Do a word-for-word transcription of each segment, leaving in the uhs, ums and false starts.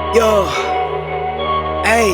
Yo, hey,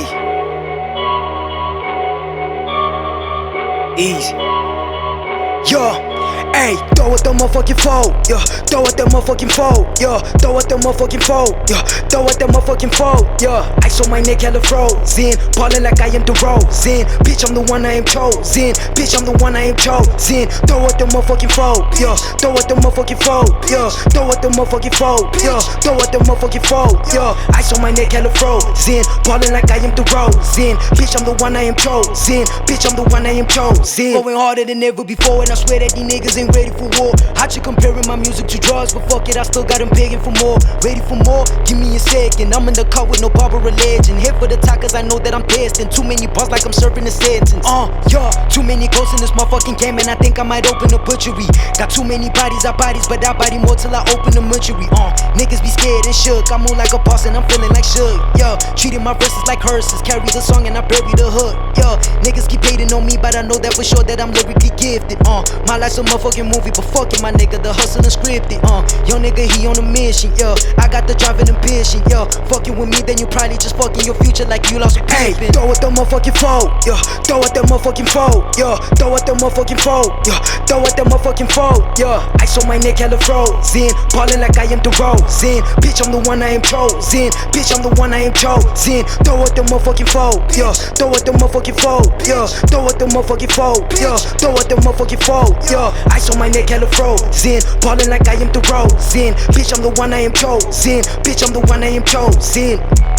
easy. Yo, hey, throw it the motherfucking fold, yeah. Throw it the motherfucking fold, yeah. Throw it the motherfucking fold, yeah. Throw it the motherfucking fold, yeah. Ice on my neck, hella frozen. Ballin' like I am the DeRozan. Bitch, I'm the one I am chosen. Bitch, I'm the one I am chosen. Throw it the motherfucking fold, yeah. Throw it the motherfucking fold, yeah. Throw it the motherfucking fold, yeah. Throw it the motherfucking fold, yeah. Ice on my neck, hella frozen. Ballin' like I am the DeRozan. Bitch, I'm the one I am chosen. Bitch, I'm the one I am chosen. Going harder than ever before, and I swear that these niggas ain't ready for war. I you comparing my music to drugs, but fuck it, I still got them begging for more. Ready for more? Give me a second. I'm in the car with no Barbara legend. Here for the top, cause I know that I'm destined. Too many bars like I'm serving a sentence. Uh, yeah, too many ghosts in this motherfucking game, and I think I might open a butchery. Got too many bodies, I bodies, but I body more till I open the mortuary. Uh, niggas be scared and shook. I move like a boss and I'm feeling like shook. Yeah, treating my verses like hearses. Carry the song and I bury the hook. Yeah, niggas keep hating on me, but I know that for sure that I'm lyrically gifted. Uh, my life's a motherfucking movie, but fuck it, my nigga, the hustle unscripted. Uh, young nigga, he on a mission. Yeah, I got the drive and ambition. Yeah, fucking with me, then you probably just fucking your future like you lost a pimpin'. Hey, throw it the motherfucking fold. Yeah, throw it the motherfucking fold. Yeah, throw it the motherfucking fold. Yeah, throw it the motherfucking fold. Yeah, ice on my neck, hella frozen. Ballin' like I am the DeRozan. Bitch, I'm the one I am chosen. Bitch, I'm the one I am chosen. Throw it the motherfucking fold. Yeah, throw it the motherfucking fold. Yeah, throw it the motherfucking fold. Yeah, throw it the motherfucking fold. Yeah, ice on my neck, hella frozen. Ballin' like I am the DeRozan. Bitch, I'm the one I am chosen. Bitch, I'm the one I am chosen.